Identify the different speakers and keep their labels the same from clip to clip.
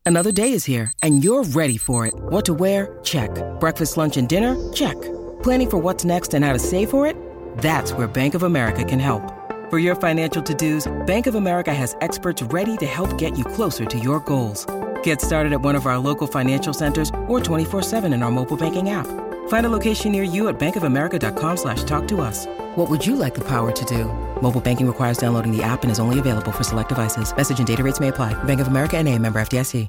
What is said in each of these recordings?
Speaker 1: Another day is here, and you're ready for it. What to wear? Check. Breakfast, lunch, and dinner? Check. Planning for what's next and how to save for it? That's where Bank of America can help. For your financial to-dos, Bank of America has experts ready to help get you closer to your goals. Get started at one of our local financial centers or 24/7 in our mobile banking app. Find a location near you at bankofamerica.com/talktous. What would you like the power to do? Mobile banking requires downloading the app and is only available for select devices. Message and data rates may apply. Bank of America N.A., member FDIC.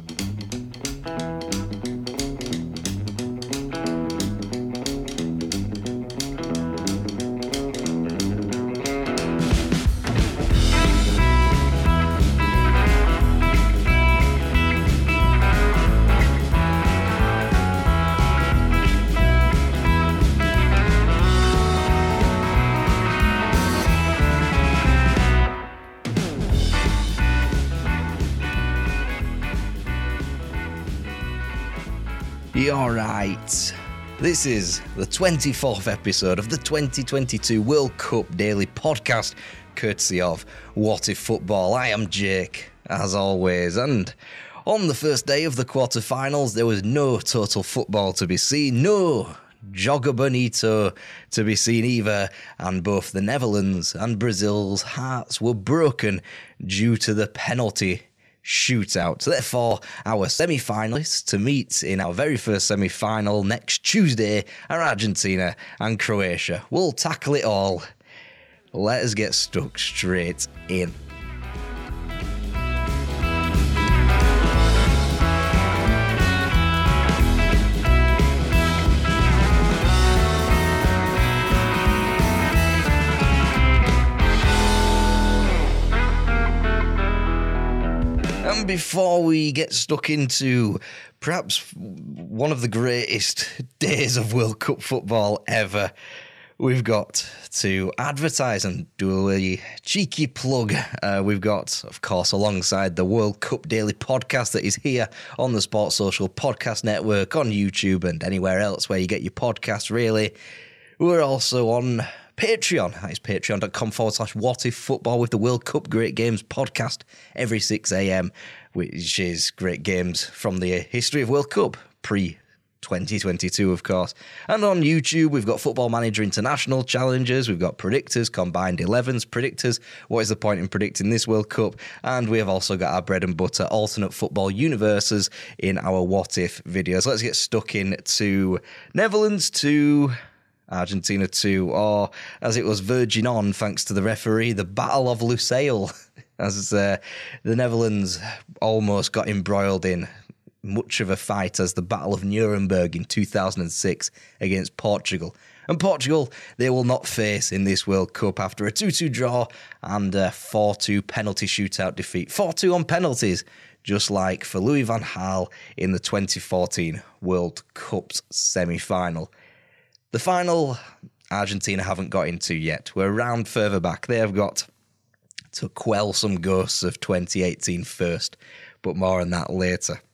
Speaker 2: You're right. This is the 24th episode of the 2022 World Cup Daily Podcast, courtesy of What If Football. I am Jake, as always, and on the first day of the quarterfinals, there was no total football to be seen, no Joga Bonito to be seen either, and both the Netherlands and Brazil's hearts were broken due to the penalty shootout. Therefore, our semi-finalists to meet in our very first semi-final next Tuesday are Argentina and Croatia. We'll tackle it all. Let us get stuck straight in. And before we get stuck into perhaps one of the greatest days of World Cup football ever, we've got to advertise and do a cheeky plug. We've got, of course, alongside the World Cup Daily Podcast that is here on the Sports Social Podcast Network, on YouTube and anywhere else where you get your podcasts, really. We're also on Patreon. That is patreon.com/whatiffootball with the World Cup Great Games podcast every 6 a.m, which is great games from the history of World Cup, pre-2022, of course. And on YouTube, we've got Football Manager International challenges, we've got predictors, combined 11s, predictors, what is the point in predicting this World Cup? And we have also got our bread and butter alternate football universes in our What If videos. Let's get stuck into Netherlands to Argentina 2, or as it was verging on thanks to the referee, the Battle of Lusail, as the Netherlands almost got embroiled in much of a fight as the Battle of Nuremberg in 2006 against Portugal. And Portugal, they will not face in this World Cup after a 2-2 draw and a 4-2 penalty shootout defeat. 4-2 on penalties, just like for Louis van Gaal in the 2014 World Cup's semi-final. The final, Argentina haven't got into yet. We're a round further back. They have got to quell some ghosts of 2018 first, but more on that later.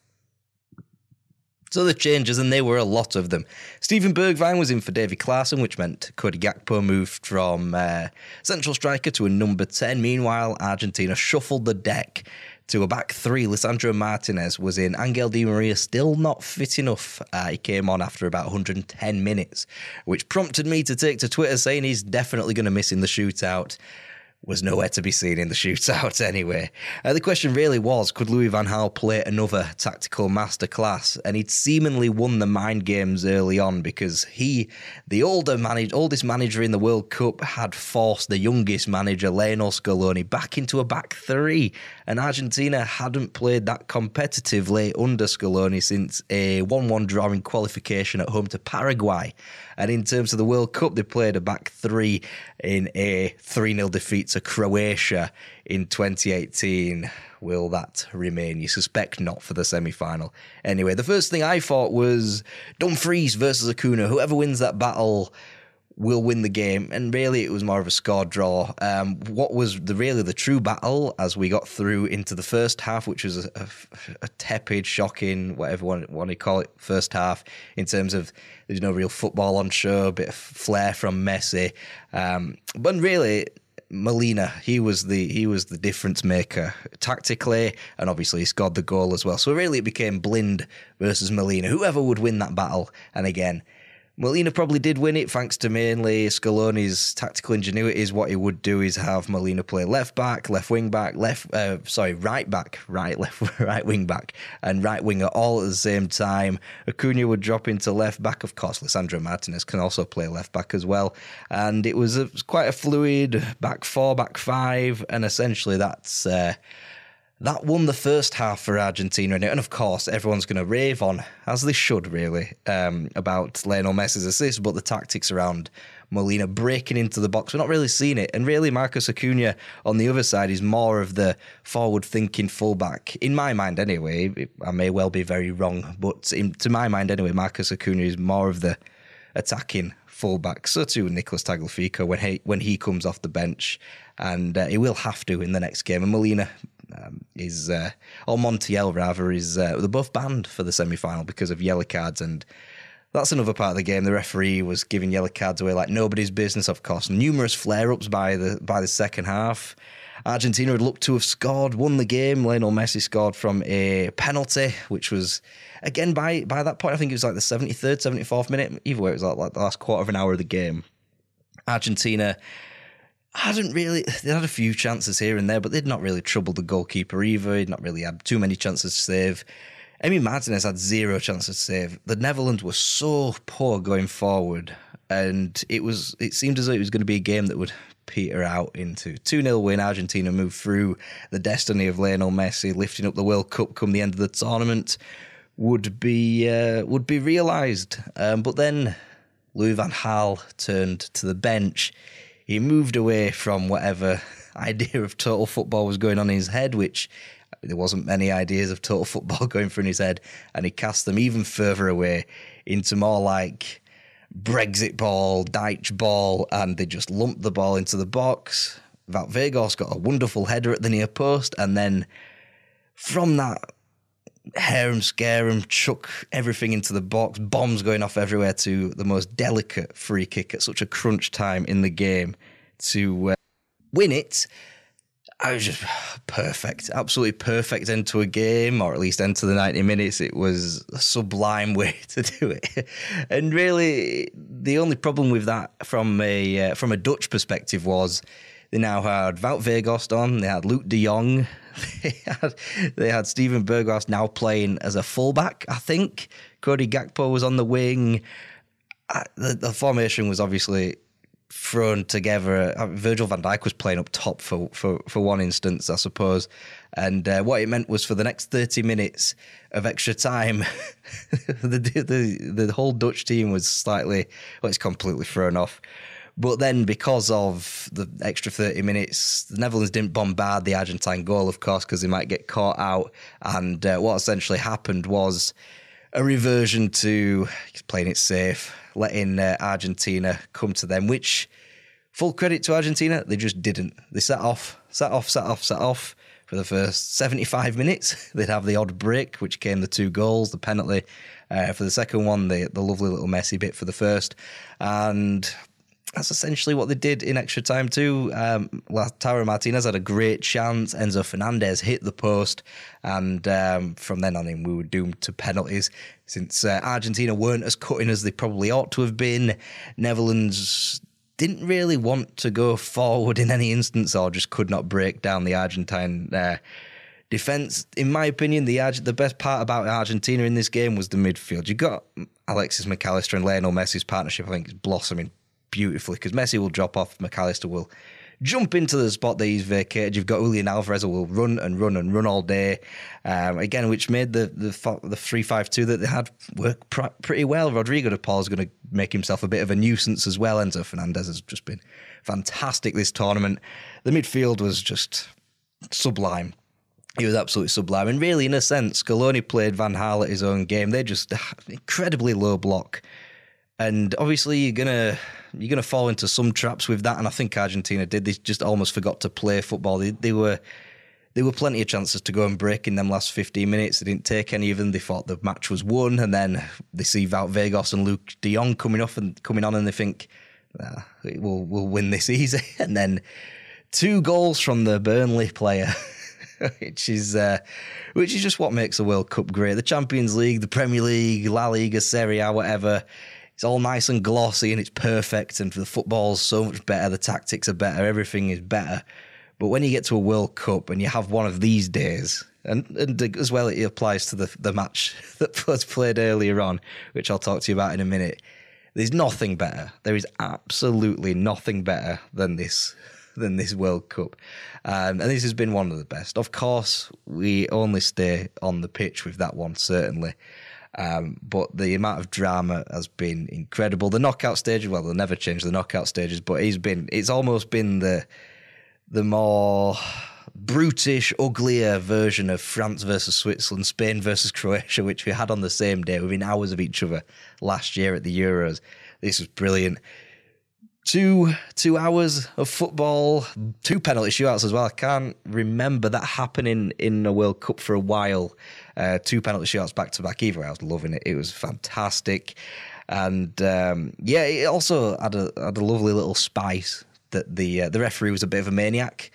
Speaker 2: So the changes, and there were a lot of them. Steven Bergwijn was in for Davy Klaassen, which meant Cody Gakpo moved from central striker to a number 10. Meanwhile, Argentina shuffled the deck to a back three. Lisandro Martinez was in. Angel Di Maria still not fit enough. He came on after about 110 minutes, which prompted me to take to Twitter saying he's definitely going to miss in the shootout. Was nowhere to be seen in the shootout anyway. The question really was, could Louis van Gaal play another tactical masterclass? And he'd seemingly won the mind games early on because he, the oldest manager in the World Cup, had forced the youngest manager, Lionel Scaloni, back into a back three. And Argentina hadn't played that competitively under Scaloni since a 1-1 draw in qualification at home to Paraguay. And in terms of the World Cup, they played a back three in a 3-0 defeat to Croatia in 2018. Will that remain? You suspect not for the semi-final. Anyway, the first thing I thought was Dumfries versus Acuna. Whoever wins that battle will win the game, and really it was more of a score draw. What was the true battle as we got through into the first half, which was a tepid, shocking, whatever you want to call it, first half, in terms of there's no real football on show, a bit of flair from Messi. But really, Molina, he was the difference maker tactically, and obviously he scored the goal as well. So really it became Blind versus Molina, whoever would win that battle. And again, Molina probably did win it thanks to mainly Scaloni's tactical ingenuity. Is what he would do is have Molina play left back, left wing back, right back, right wing back, and right winger all at the same time. Acuna would drop into left back. Of course, Lisandro Martinez can also play left back as well. And it was quite a fluid back four, back five, and essentially that won the first half for Argentina. And of course, everyone's going to rave on, as they should really, about Lionel Messi's assist, but the tactics around Molina breaking into the box, we're not really seeing it. And really, Marcos Acuna on the other side is more of the forward-thinking fullback. In my mind anyway, I may well be very wrong, but to my mind anyway, Marcos Acuna is more of the attacking fullback. So too Nicolas Tagliafico when he comes off the bench, and he will have to in the next game. And Molina Montiel rather, they're both banned for the semi-final because of yellow cards, and that's another part of the game. The referee was giving yellow cards away like nobody's business, of course. Numerous flare-ups by the second half. Argentina had looked to have scored, won the game. Lionel Messi scored from a penalty, which was, again, by that point, I think it was like the 73rd, 74th minute. Either way, it was like the last quarter of an hour of the game. Argentina they had a few chances here and there, but they'd not really troubled the goalkeeper either. He'd not really had too many chances to save. Emi Martinez had 0 chances to save. The Netherlands were so poor going forward, and it seemed as though it was going to be a game that would peter out into 2-0 win. Argentina moved through. The destiny of Lionel Messi lifting up the World Cup come the end of the tournament would be realised. But then Louis van Gaal turned to the bench. He moved away from whatever idea of total football was going on in his head, which there wasn't many ideas of total football going through in his head, and he cast them even further away into more like Brexit ball, Dyche ball, and they just lumped the ball into the box. Wout Weghorst got a wonderful header at the near post, and then from that, harem, scarum, chuck everything into the box, bombs going off everywhere to the most delicate free kick at such a crunch time in the game to win it. I was just perfect, absolutely perfect end to a game, or at least end to the 90 minutes. It was a sublime way to do it. And really, the only problem with that from a Dutch perspective was they now had Wout Weghorst on, they had Luc de Jong, they had Steven Berghuis now playing as a fullback, I think. Cody Gakpo was on the wing. The formation was obviously thrown together. Virgil van Dijk was playing up top for one instance, I suppose. And what it meant was for the next 30 minutes of extra time, the whole Dutch team was it's completely thrown off. But then because of the extra 30 minutes, the Netherlands didn't bombard the Argentine goal, of course, because they might get caught out. And what essentially happened was a reversion to playing it safe, letting Argentina come to them, which, full credit to Argentina, they just didn't. They sat off for the first 75 minutes. They'd have the odd break, which came the 2 goals, the penalty for the second one, the lovely little Messi bit for the first. And that's essentially what they did in extra time too. Lautaro Martinez had a great chance. Enzo Fernandez hit the post. And from then on in, we were doomed to penalties. Since Argentina weren't as cutting as they probably ought to have been, Netherlands didn't really want to go forward in any instance, or just could not break down the Argentine defence. In my opinion, the best part about Argentina in this game was the midfield. You got Alexis McAllister and Lionel Messi's partnership, I think, is blossoming beautifully, because Messi will drop off, McAllister will jump into the spot that he's vacated. You've got Julian Alvarez who will run and run and run all day, again, which made the 3-5-2 that they had work pretty well. Rodrigo de Paul is going to make himself a bit of a nuisance as well. Enzo Fernandez has just been fantastic this tournament. The midfield was just sublime. He was absolutely sublime. And really, in a sense, Scaloni played Van Gaal at his own game. They just incredibly low block. And obviously you're gonna fall into some traps with that, and I think Argentina did. They just almost forgot to play football. There were plenty of chances to go and break in them last 15 minutes. They didn't take any of them. They thought the match was won, and then they see Wout Weghorst and Luc de Jong coming on, and they think we'll win this easy. And then 2 goals from the Burnley player, which is just what makes the World Cup great. The Champions League, the Premier League, La Liga, Serie A, whatever. It's all nice and glossy and it's perfect, and the football's so much better, the tactics are better, everything is better. But when you get to a World Cup and you have one of these days, and as well it applies to the match that was played earlier on, which I'll talk to you about in a minute, there's nothing better. There is absolutely nothing better than this World Cup. And this has been one of the best. Of course, we only stay on the pitch with that one, certainly. But the amount of drama has been incredible. The knockout stages, well, they'll never change the knockout stages, but it's almost been the more brutish, uglier version of France versus Switzerland, Spain versus Croatia, which we had on the same day within hours of each other last year at the Euros. This was brilliant. 2 hours of football, 2 penalty shootouts as well. I can't remember that happening in a World Cup for a while. 2 penalty shootouts back to back. Either way, I was loving it. It was fantastic, and it also had a lovely little spice that the referee was a bit of a maniac.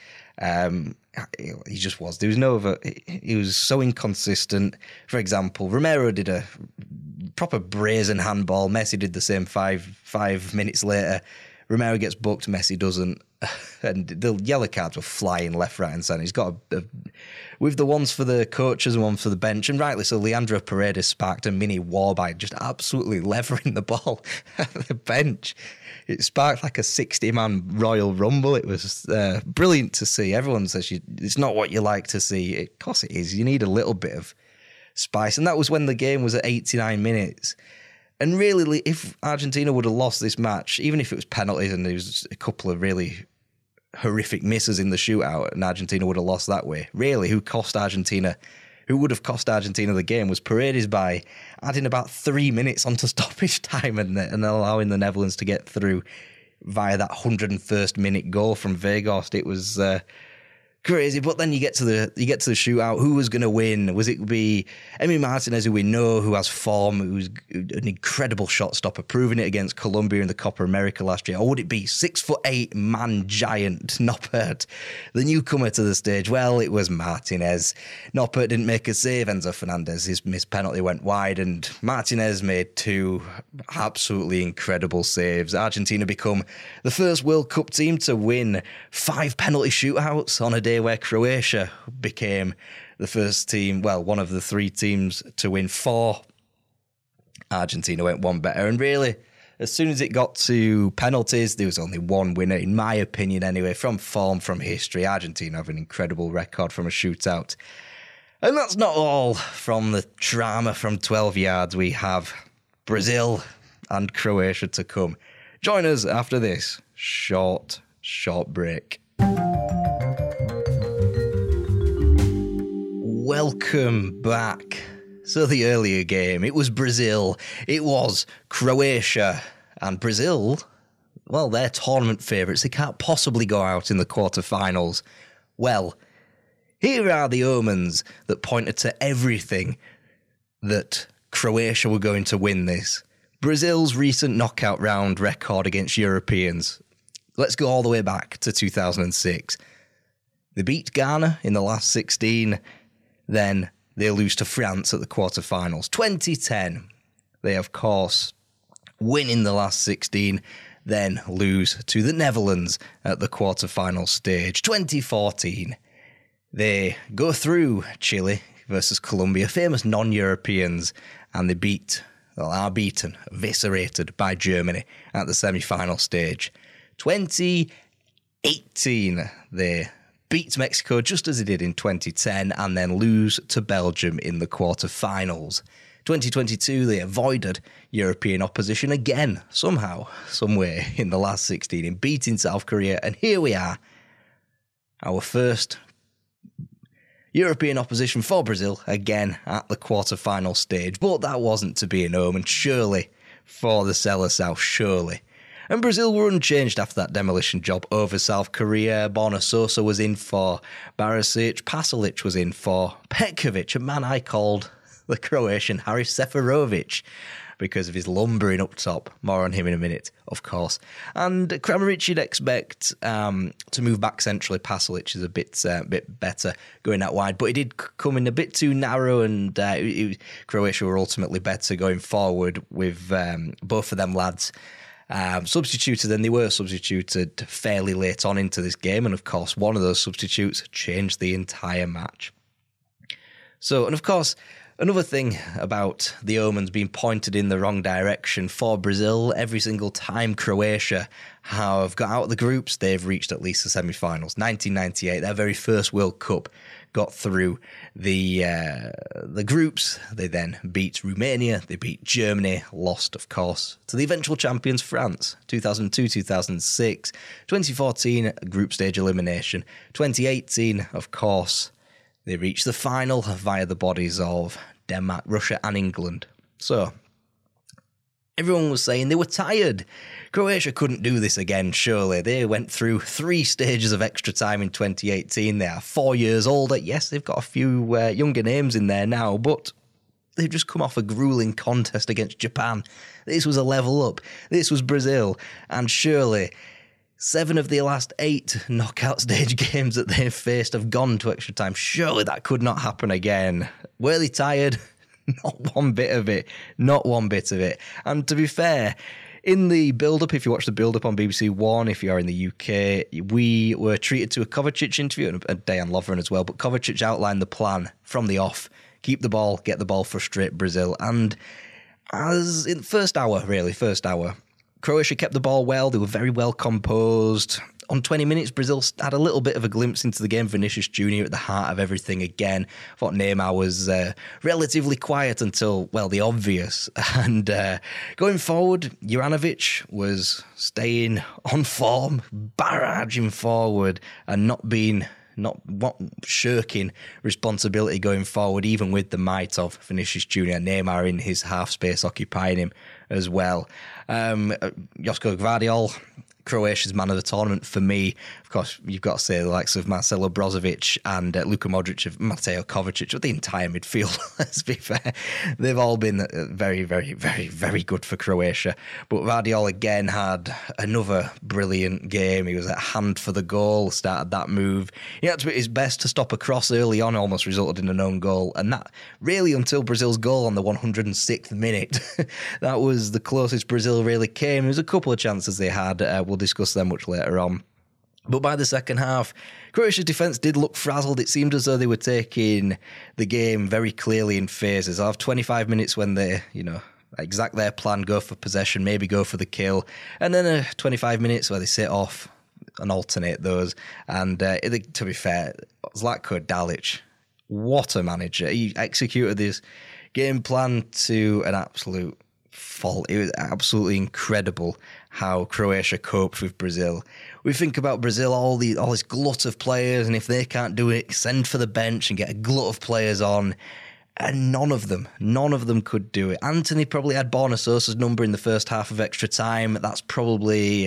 Speaker 2: He just was. There was no other. He was so inconsistent. For example, Romero did a proper brazen handball. Messi did the same 5 minutes later. Romero gets booked, Messi doesn't, and the yellow cards were flying left, right and centre. He's got with the ones for the coaches and one for the bench, and rightly so, Leandro Paredes sparked a mini war by just absolutely levering the ball at the bench. It sparked like a 60-man Royal Rumble. It was brilliant to see. Everyone says it's not what you like to see. Of course it is. You need a little bit of spice, and that was when the game was at 89 minutes. And really, if Argentina would have lost this match, even if it was penalties and there was a couple of really horrific misses in the shootout and Argentina would have lost that way, really, who would have cost Argentina the game was Paredes by adding about 3 minutes onto stoppage time and allowing the Netherlands to get through via that 101st minute goal from Weghorst. It was crazy. But then you get to the shootout. Who was going to win? Was it be Emi Martinez, who we know, who has form, who's an incredible shot stopper, proving it against Colombia in the Copa America last year? Or would it be 6'8" man giant Noppert, the newcomer to the stage? Well, it was Martinez. Noppert didn't make a save. Enzo Fernandez, his missed penalty went wide, and Martinez made 2 absolutely incredible saves. Argentina become the first World Cup team to win 5 penalty shootouts on a day where Croatia became the first team, well, one of the 3 teams to win 4. Argentina went 1 better. And really, as soon as it got to penalties, there was only 1 winner, in my opinion anyway, from form, from history. Argentina have an incredible record from a shootout. And that's not all from the drama from 12 yards. We have Brazil and Croatia to come. Join us after this short break. Welcome back. So the earlier game, it was Brazil, it was Croatia, and Brazil, well, they're tournament favourites. They can't possibly go out in the quarterfinals. Well, here are the omens that pointed to everything that Croatia were going to win this. Brazil's recent knockout round record against Europeans. Let's go all the way back to 2006. They beat Ghana in the last 16, then they lose to France at the quarterfinals. 2010, they, of course, win in the last 16, then lose to the Netherlands at the quarterfinal stage. 2014, they go through Chile versus Colombia, famous non-Europeans, and they are beaten, eviscerated by Germany at the semi-final stage. 2018, they beat Mexico just as they did in 2010 and then lose to Belgium in the quarterfinals. 2022, they avoided European opposition again, somehow, somewhere in the last 16 in beating South Korea. And here we are, our first European opposition for Brazil, again at the quarterfinal stage. But that wasn't to be an omen, surely, for the Seleção, surely. And Brazil were unchanged after that demolition job over South Korea. Borna Sosa was in for Barisic. Pasalic was in for Petkovic, a man I called the Croatian Haris Seferovic because of his lumbering up top. More on him in a minute, of course. And Kramaric you'd expect to move back centrally. Pasalic is a bit better going out wide, but he did come in a bit too narrow, and Croatia were ultimately better going forward with both of them lads substituted, and they were substituted fairly late on into this game, and of course one of those substitutes changed the entire match. So, and of course, another thing about the omens being pointed in the wrong direction for Brazil, every single time Croatia have got out of the groups, they've reached at least the semi-finals. 1998, their very first World Cup, got through the groups. They then beat Romania, they beat Germany, lost, of course, to the eventual champions France. 2002, 2006, 2014, group stage elimination. 2018, of course, they reached the final via the bodies of Denmark, Russia and England. So, everyone was saying they were tired. Croatia couldn't do this again, surely. They went through 3 stages of extra time in 2018. They are 4 years older. Yes, they've got a few younger names in there now, but they've just come off a gruelling contest against Japan. This was a level up. This was Brazil. And surely 7 of the last 8 knockout stage games that they've faced have gone to extra time. Surely that could not happen again. Were they tired? Not one bit of it. Not one bit of it. And to be fair, in the build-up, if you watch the build-up on BBC One, if you are in the UK, we were treated to a Kovacic interview, and Dejan Lovren as well, but Kovacic outlined the plan from the off. Keep the ball, get the ball, frustrate Brazil. And as in first hour, Croatia kept the ball well. They were very well composed. On 20 minutes, Brazil had a little bit of a glimpse into the game. Vinicius Jr. at the heart of everything again. I thought Neymar was relatively quiet until, well, the obvious. And going forward, Juranovic was staying on form, barraging forward and not shirking responsibility going forward, even with the might of Vinicius Jr. Neymar in his half space occupying him as well. Josko Gvardiol, Croatia's man of the tournament for me. Of course, you've got to say the likes of Marcelo Brozovic and Luka Modric, of Mateo Kovacic, or the entire midfield, let's be fair. They've all been very, very, very, very good for Croatia. But Gvardiol again had another brilliant game. He was at hand for the goal, started that move. He had to do his best to stop a cross early on, almost resulted in an own goal. And that really until Brazil's goal on the 106th minute. That was the closest Brazil really came. There was a couple of chances they had. We'll discuss them much later on. But by the second half, Croatia's defence did look frazzled. It seemed as though they were taking the game very clearly in phases. I'll have 25 minutes when they, exact their plan, go for possession, maybe go for the kill. And then 25 minutes where they sit off and alternate those. And to be fair, Zlatko Dalic, what a manager. He executed this game plan to an absolute fault. It was absolutely incredible how Croatia coped with Brazil. We think about Brazil, all this glut of players, and if they can't do it, send for the bench and get a glut of players on. And none of them could do it. Anthony probably had Borna Sosa's number in the first half of extra time. That's probably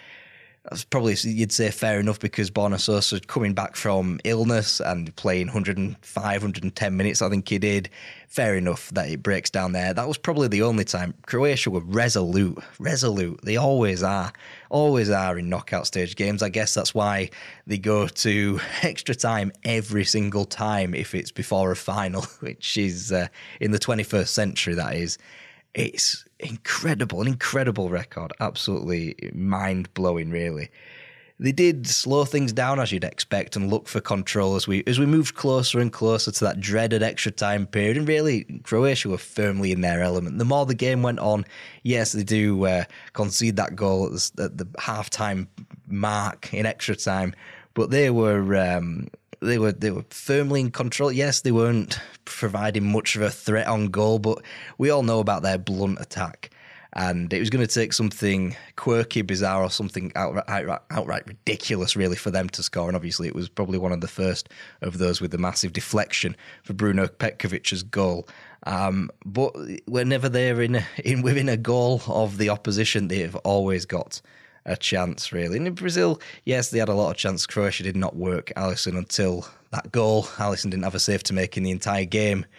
Speaker 2: you'd say fair enough, because Borna Sosa coming back from illness and playing 105, 110 minutes, I think he did. Fair enough that it breaks down there. That was probably the only time. Croatia were resolute. They always are in knockout stage games. I guess that's why they go to extra time every single time if it's before a final, which is in the 21st century, that is. It's incredible, an incredible record. Absolutely mind-blowing, really. They did slow things down, as you'd expect, and look for control as we moved closer and closer to that dreaded extra time period. And really, Croatia were firmly in their element. The more the game went on, yes, they do concede that goal at the half-time mark in extra time, but they were firmly in control. Yes, they weren't providing much of a threat on goal, but we all know about their blunt attack. And it was going to take something quirky, bizarre, or something outright ridiculous, really, for them to score. And obviously, it was probably one of the first of those with the massive deflection for Bruno Petkovic's goal. But whenever they're within a goal of the opposition, they've always got a chance, really. And in Brazil, yes, they had a lot of chance. Croatia did not work Alisson until that goal. Alisson didn't have a save to make in the entire game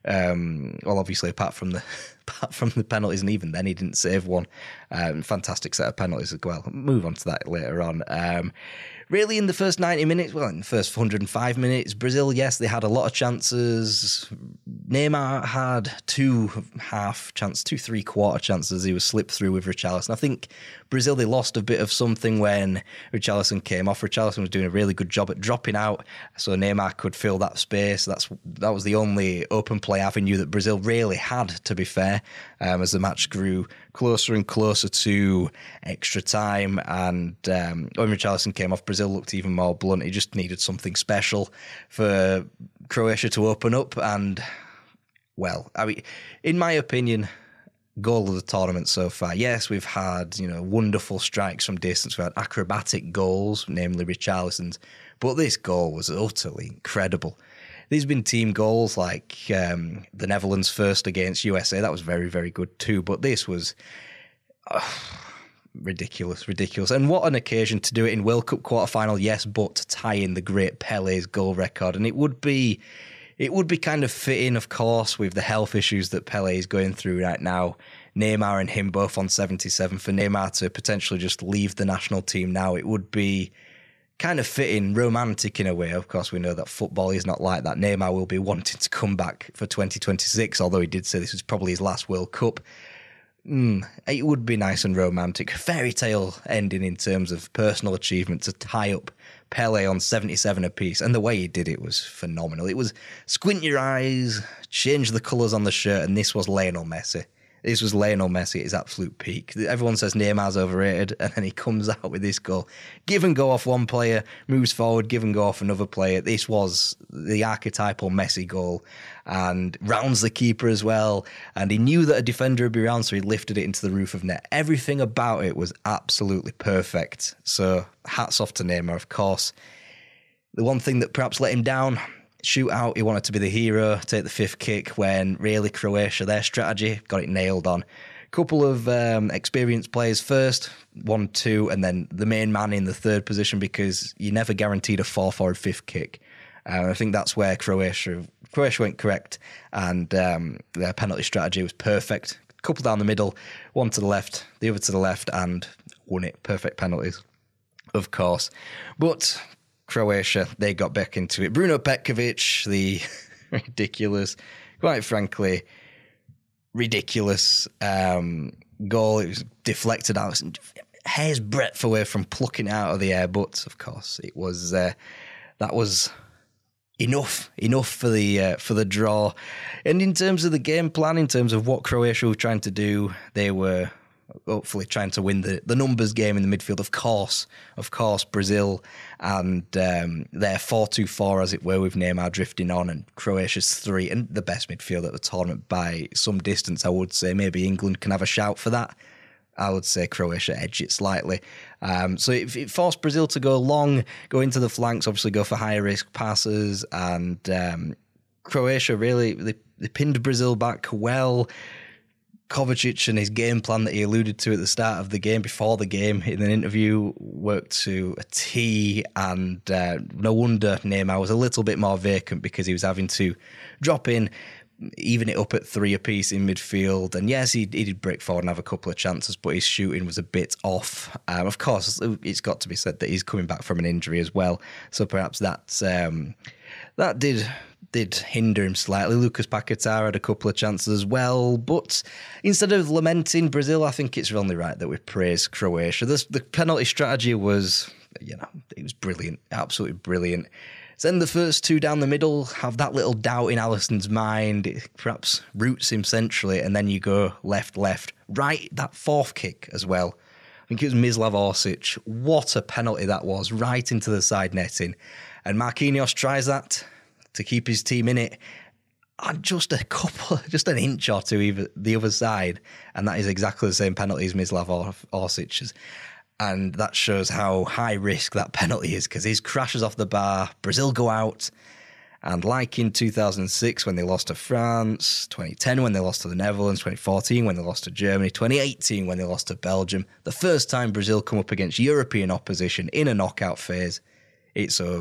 Speaker 2: Well, obviously, apart from the penalties, and even then he didn't save one. Fantastic set of penalties as well. Move on to that later on. Really, in the first 90 minutes, well, in the first 105 minutes, Brazil, yes, they had a lot of chances. Neymar had two three-quarter chances. He was slipped through with Richarlison. I think Brazil, they lost a bit of something when Richarlison came off. Richarlison was doing a really good job at dropping out, so Neymar could fill that space. That was the only open play avenue that Brazil really had, to be fair, as the match grew closer and closer to extra time. And when Richarlison came off, Brazil looked even more blunt. He just needed something special for Croatia to open up. And, well, I mean, in my opinion, goal of the tournament so far. Yes, we've had, wonderful strikes from distance. We've had acrobatic goals, namely Richarlison's. But this goal was utterly incredible. There's been team goals like the Netherlands first against USA. That was very, very good too. But this was ridiculous. And what an occasion to do it in World Cup quarterfinal, yes, but to tie in the great Pele's goal record. And it would be kind of fitting, of course, with the health issues that Pele is going through right now. Neymar and him both on 77. For Neymar to potentially just leave the national team now, it would be kind of fitting, romantic in a way. Of course, we know that football is not like that. Neymar will be wanting to come back for 2026, although he did say this was probably his last World Cup. It would be nice and romantic. Fairy tale ending in terms of personal achievement to tie up Pele on 77 apiece. And the way he did it was phenomenal. It was squint your eyes, change the colours on the shirt, and this was Lionel Messi. This was Lionel Messi at his absolute peak. Everyone says Neymar's overrated, and then he comes out with this goal. Give and go off one player, moves forward, give and go off another player. This was the archetypal Messi goal, and rounds the keeper as well. And he knew that a defender would be around, so he lifted it into the roof of net. Everything about it was absolutely perfect. So hats off to Neymar, of course. The one thing that perhaps let him down, shootout, he wanted to be the hero, take the fifth kick, when really Croatia, their strategy, got it nailed on. Couple of experienced players first, 1-2, and then the main man in the third position, because you never guaranteed a fourth or a fifth kick. I think that's where Croatia went correct, and their penalty strategy was perfect. Couple down the middle, one to the left, the other to the left, and won it. Perfect penalties, of course. But Croatia, they got back into it. Bruno Petkovic, the ridiculous, quite frankly, ridiculous goal. It was deflected out, hair's breadth away from plucking it out of the air. But of course, it was that was enough for the draw. And in terms of the game plan, in terms of what Croatia were trying to do, they were hopefully trying to win the numbers game in the midfield. Of course, Brazil and their 4-2-4, as it were, with Neymar drifting on, and Croatia's 3, and the best midfield at the tournament by some distance, I would say. Maybe England can have a shout for that. I would say Croatia edged it slightly. So it forced Brazil to go long, go into the flanks, obviously go for higher risk passes, and Croatia really, they pinned Brazil back well. Kovacic and his game plan that he alluded to at the start of the game, before the game, in an interview, worked to a T, and no wonder Neymar was a little bit more vacant, because he was having to drop in, even it up at 3 apiece in midfield. And yes, he did break forward and have a couple of chances, but his shooting was a bit off. Of course, it's got to be said that he's coming back from an injury as well, so perhaps that did hinder him slightly. Lucas Paquetá had a couple of chances as well, but instead of lamenting Brazil, I think it's only right that we praise Croatia. The penalty strategy was, it was brilliant, absolutely brilliant. Then the first two down the middle have that little doubt in Alisson's mind. It perhaps roots him centrally, and then you go left, right. That fourth kick as well. I think it was Mislav Orsic. What a penalty that was, right into the side netting. And Marquinhos tries that to keep his team in it, and just an inch or two either the other side, and that is exactly the same penalty as Mislav Orsic's. And that shows how high risk that penalty is, because his crashes off the bar, Brazil go out, and like in 2006 when they lost to France, 2010 when they lost to the Netherlands, 2014 when they lost to Germany, 2018 when they lost to Belgium, the first time Brazil come up against European opposition in a knockout phase, it's over.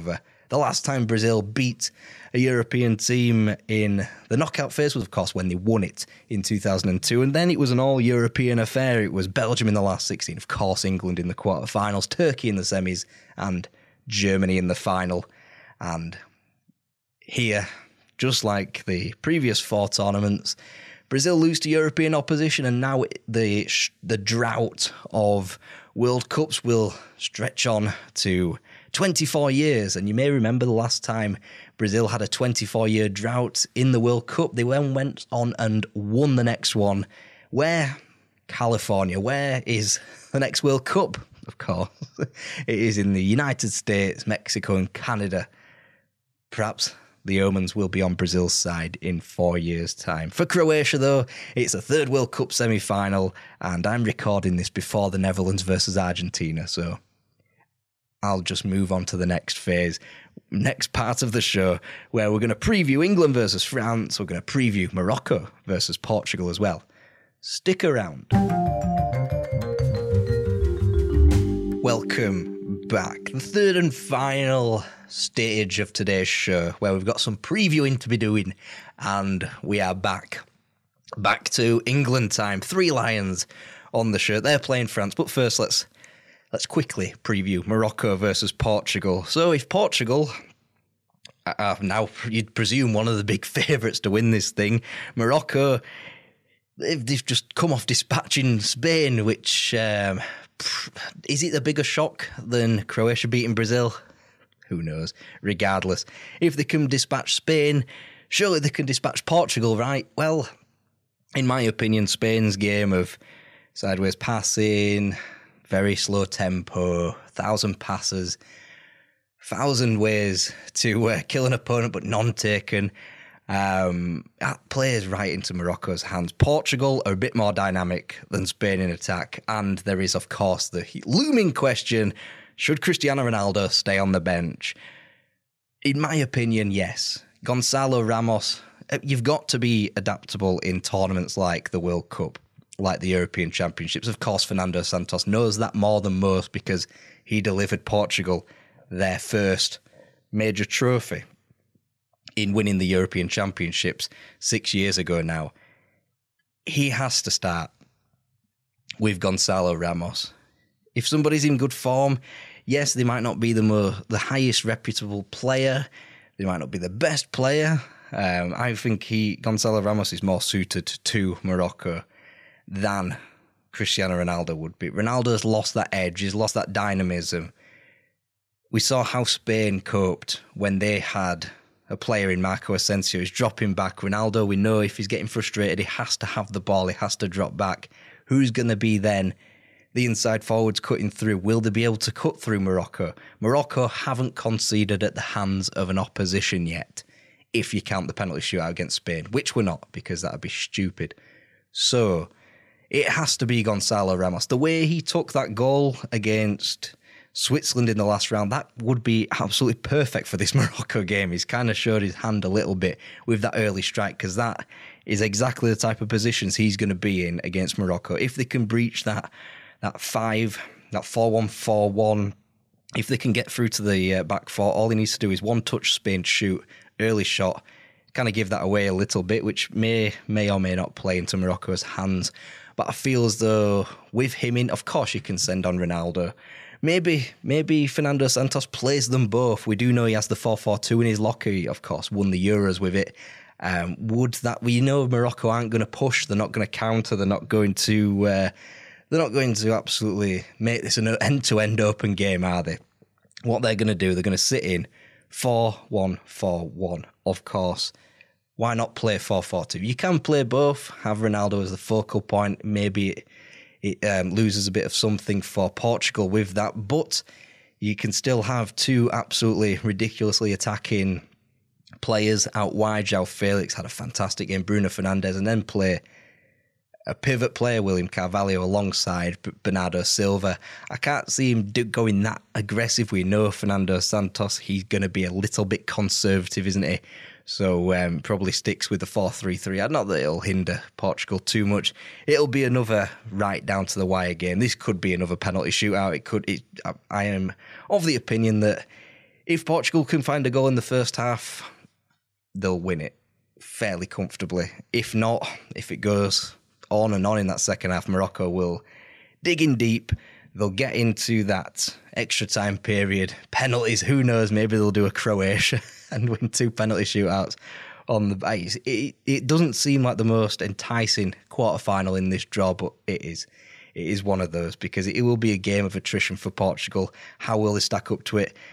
Speaker 2: The last time Brazil beat a European team in the knockout phase was, of course, when they won it in 2002. And then it was an all-European affair. It was Belgium in the last 16, of course, England in the quarterfinals, Turkey in the semis, and Germany in the final. And here, just like the previous 4 tournaments, Brazil lose to European opposition, and now the drought of World Cups will stretch on to 24 years. And you may remember the last time Brazil had a 24-year drought in the World Cup. They then went on and won the next one. Where? California. Where is the next World Cup? Of course, it is in the United States, Mexico, and Canada. Perhaps the omens will be on Brazil's side in 4 years' time. For Croatia, though, it's a 3rd World Cup semi-final, and I'm recording this before the Netherlands versus Argentina, so I'll just move on to the next phase, next part of the show, where we're going to preview England versus France. We're going to preview Morocco versus Portugal as well. Stick around. Welcome back. The 3rd and final stage of today's show, where we've got some previewing to be doing, and we are back to England time. 3 Lions on the show. They're playing France, but first let's quickly preview Morocco versus Portugal. So if Portugal are now, you'd presume, one of the big favourites to win this thing, Morocco, they've just come off dispatching Spain, which is it a bigger shock than Croatia beating Brazil? Who knows? Regardless, if they can dispatch Spain, surely they can dispatch Portugal, right? Well, in my opinion, Spain's game of sideways passing, very slow tempo, 1,000 passes, 1,000 ways to kill an opponent but none taken, that plays right into Morocco's hands. Portugal are a bit more dynamic than Spain in attack, and there is, of course, the looming question: should Cristiano Ronaldo stay on the bench? In my opinion, yes. Gonzalo Ramos, you've got to be adaptable in tournaments like the World Cup, like the European Championships. Of course, Fernando Santos knows that more than most because he delivered Portugal their first major trophy in winning the European Championships 6 years ago now. He has to start with Gonzalo Ramos. If somebody's in good form, yes, they might not be the highest reputable player. They might not be the best player. I think Gonzalo Ramos is more suited to Morocco than Cristiano Ronaldo would be. Ronaldo's lost that edge. He's lost that dynamism. We saw how Spain coped when they had a player in Marco Asensio who's dropping back. Ronaldo, we know if he's getting frustrated, he has to have the ball. He has to drop back. Who's going to be then the inside forwards cutting through? Will they be able to cut through Morocco? Morocco haven't conceded at the hands of an opposition yet, if you count the penalty shootout against Spain, which we're not, because that would be stupid. So it has to be Gonzalo Ramos. The way he took that goal against Switzerland in the last round, that would be absolutely perfect for this Morocco game. He's kind of showed his hand a little bit with that early strike, because that is exactly the type of positions he's going to be in against Morocco. If they can breach that 4-1-4-1, if they can get through to the back four, all he needs to do is one touch spin, shoot, early shot, kind of give that away a little bit, which may or may not play into Morocco's hands. But I feel as though with him in, of course you can send on Ronaldo. Maybe Fernando Santos plays them both. We do know he has the 4-4-2 in his locker. He, of course, won the Euros with it. We know Morocco aren't going to push. They're not going to counter. They're not going to absolutely make this an end-to-end open game, are they? What they're going to do, they're going to sit in 4-1-4-1. Of course, why not play 4-4-2? You can play both. Have Ronaldo as the focal point. Maybe it loses a bit of something for Portugal with that, but you can still have two absolutely ridiculously attacking players out wide. João Felix had a fantastic game, Bruno Fernandes, and then play a pivot player, William Carvalho, alongside Bernardo Silva. I can't see him going that aggressive. We know Fernando Santos, he's going to be a little bit conservative, isn't he? So probably sticks with the 4-3-3. Not that it'll hinder Portugal too much. It'll be another right down to the wire game. This could be another penalty shootout. I am of the opinion that If Portugal can find a goal in the first half, they'll win it fairly comfortably. If not, if it goes on and on in that second half, Morocco will dig in deep. They'll get into that extra time period. Penalties, who knows, maybe they'll do a Croatia and win 2 penalty shootouts on the base. It doesn't seem like the most enticing quarterfinal in this draw, but it is. It is one of those because it will be a game of attrition for Portugal. How will they stack up to it?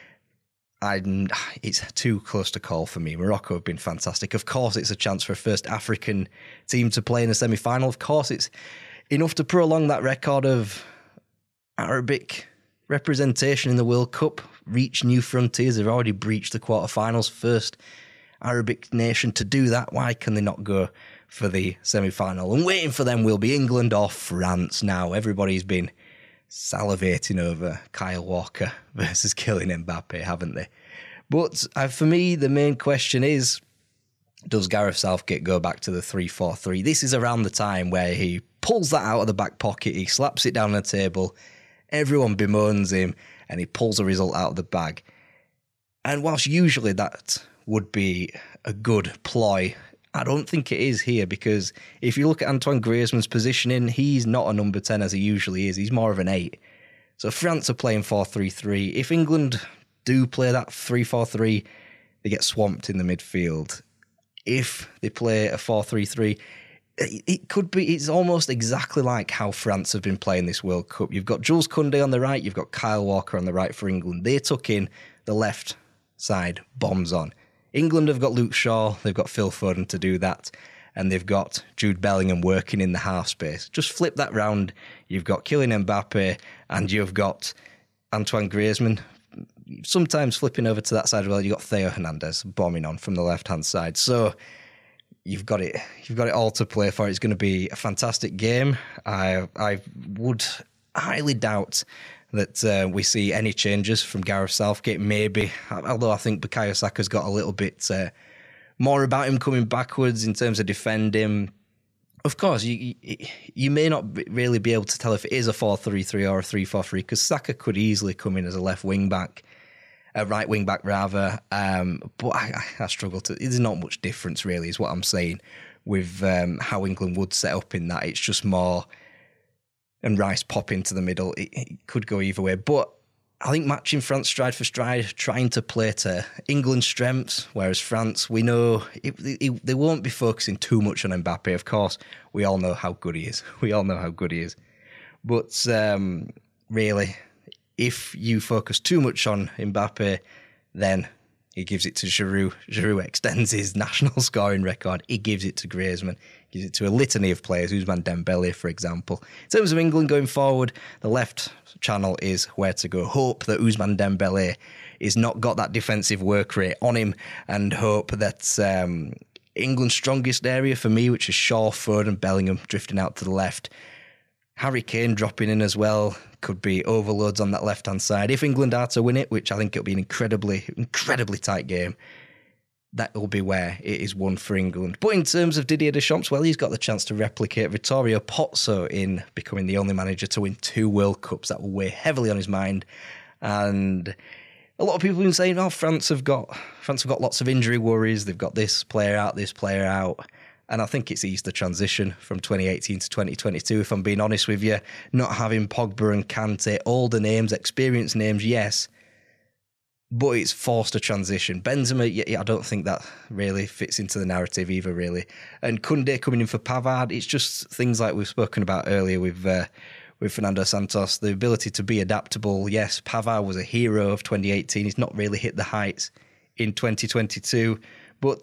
Speaker 2: It's too close to call for me. Morocco have been fantastic. Of course, it's a chance for a first African team to play in a semi-final. Of course, it's enough to prolong that record of Arabic representation in the World Cup, reach new frontiers. They've already breached the quarterfinals. First Arabic nation to do that. Why can they not go for the semi-final? And waiting for them will be England or France now. Everybody's been salivating over Kyle Walker versus Kylian Mbappe, haven't they? But for me, the main question is, does Gareth Southgate go back to the 3-4-3? This is around the time where he pulls that out of the back pocket, he slaps it down on the table, everyone bemoans him, and he pulls a result out of the bag. And whilst usually that would be a good ploy, I don't think it is here, because if you look at Antoine Griezmann's positioning, he's not a number 10 as he usually is. He's more of an 8. So France are playing 4-3-3. If England do play that 3-4-3, they get swamped in the midfield. If they play a 4-3-3, it could be, it's almost exactly like how France have been playing this World Cup. You've got Jules Koundé on the right, you've got Kyle Walker on the right for England. They took in the left side, bombs on. England have got Luke Shaw, they've got Phil Foden to do that, and they've got Jude Bellingham working in the half space. Just flip that round, you've got Kylian Mbappe and you've got Antoine Griezmann, sometimes flipping over to that side as well. You've got Theo Hernandez bombing on from the left-hand side. So you've got it all to play for. It's going to be a fantastic game. I would highly doubt that we see any changes from Gareth Southgate, maybe, although I think Bukayo Saka's got a little bit more about him coming backwards in terms of defending. Of course, you may not really be able to tell if it is a 4-3-3 or a 3-4-3, because Saka could easily come in as a left wing-back, a right wing-back rather, but I struggle to, there's not much difference really is what I'm saying with how England would set up in that. It's just more, and Rice pop into the middle. It could go either way. But I think matching France stride for stride, trying to play to England's strengths, whereas France, we know they won't be focusing too much on Mbappe. Of course, we all know how good he is. But really, if you focus too much on Mbappe, then he gives it to Giroud. Giroud extends his national scoring record. He gives it to Griezmann. He gives it to a litany of players, Ousmane Dembele, for example. In terms of England going forward, the left channel is where to go. Hope that Ousmane Dembele is not got that defensive work rate on him, and hope that England's strongest area for me, which is Shaw, Foden, Bellingham drifting out to the left, Harry Kane dropping in as well, could be overloads on that left-hand side. If England are to win it, which I think it'll be an incredibly, incredibly tight game, that will be where it is won for England. But in terms of Didier Deschamps, well, he's got the chance to replicate Vittorio Pozzo in becoming the only manager to win 2 World Cups. That will weigh heavily on his mind. And a lot of people have been saying, France have got lots of injury worries. They've got this player out, And I think it's eased the transition from 2018 to 2022, if I'm being honest with you. Not having Pogba and Kante, older names, experienced names, yes, but it's forced a transition. Benzema, I don't think that really fits into the narrative either, really. And Koundé coming in for Pavard, it's just things like we've spoken about earlier with Fernando Santos, the ability to be adaptable. Yes, Pavard was a hero of 2018. He's not really hit the heights in 2022. But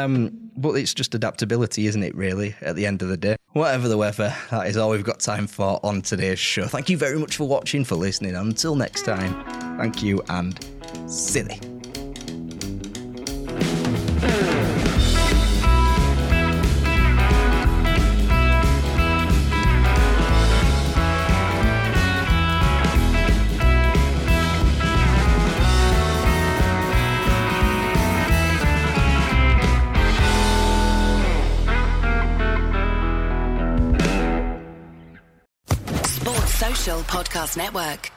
Speaker 2: it's just adaptability, isn't it, really, at the end of the day? Whatever the weather, that is all we've got time for on today's show. Thank you very much for watching, for listening. Until next time, thank you and silly.
Speaker 3: Podcast Network.